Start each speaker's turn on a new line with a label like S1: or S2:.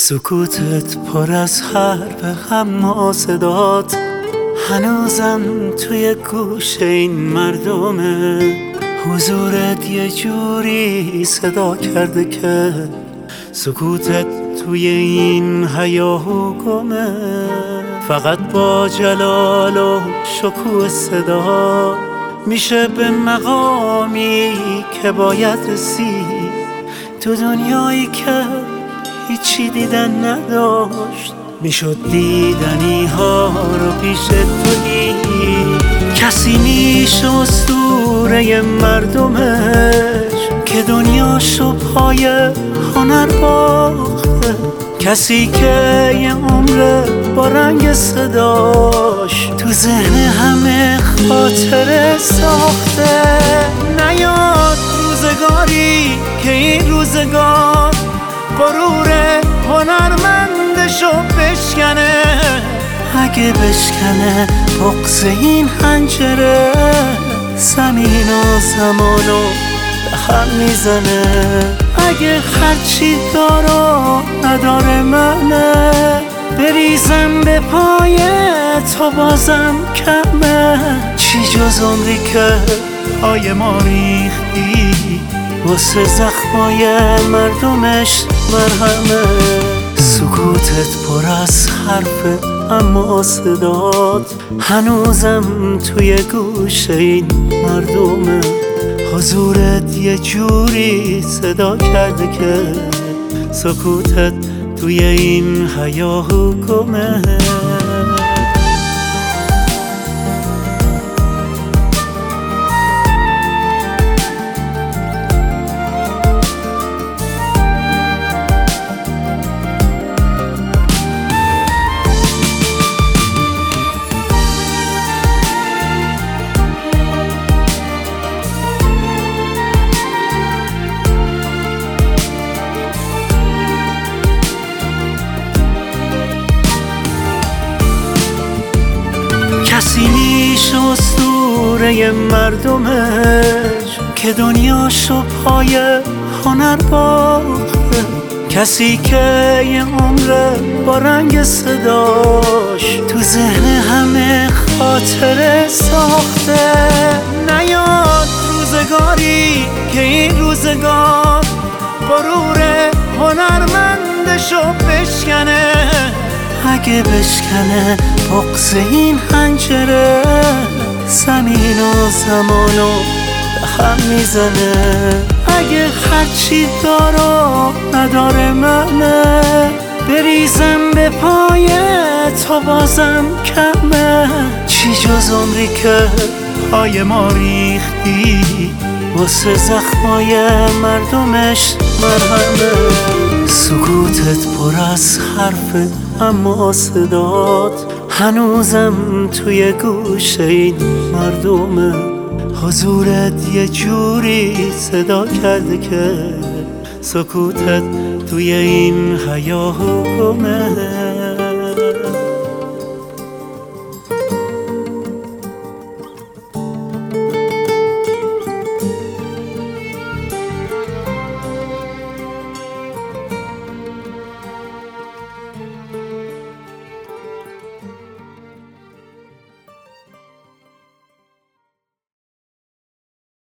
S1: سکوتت پر از حرف اما صدات هنوزم توی گوش این مردمه. حضورت یه جوری صدا کرده که سکوتت توی این هیاهو گمه. فقط با جلال و شکوه صدا میشه به مقامی که باید رسید تو دنیایی که هیچی دیدن نداشت. میشد دیدنی ها رو پیش تویی. کسی میشه اسطوره مردمش که دنیاشو پای هنر باخته. کسی که یه عمر با رنگ صداش تو ذهن همه خاطره ساخته. نیاد روزگاری که این روزگار غرور هنرمندشو بشکنه. اگه بشکنه بغض این حنجره زمین و زمانو به هم میزنه. اگه هرچی دارو نداره منه بریزم به پای تو بازم کمه. چی جز عمری که پای ما ریختی واسه زخمای مردمش مرهمه. سکوتت پر از حرف اما صدات هنوزم توی گوش این مردمه. حضورت یه جوری صدا کرده که سکوتت توی این هیاهو گمه. کسی میشه اسطوره مردمش که دنیاشو پای هنر باخته. کسی که یه عمر با رنگ صداش تو ذهن همه خاطره ساخته. نیاد روزگاری که این روزگار غرور هنرمندشو بشکنه. اگه بشکنه بغض این حنجره زمین و زمانو به هم میزنه. اگه هرچی دارو نداره منه بریزم به پای تو بازم کمه. چی جز عمری که پای ما ریختی واسه زخمای مردمش مرهمه. سکوتت پر از حرف اما صدات هنوزم توی گوش این مردمه. حضورت یه جوری صدا کرده که سکوتت توی این هیاهو گمه.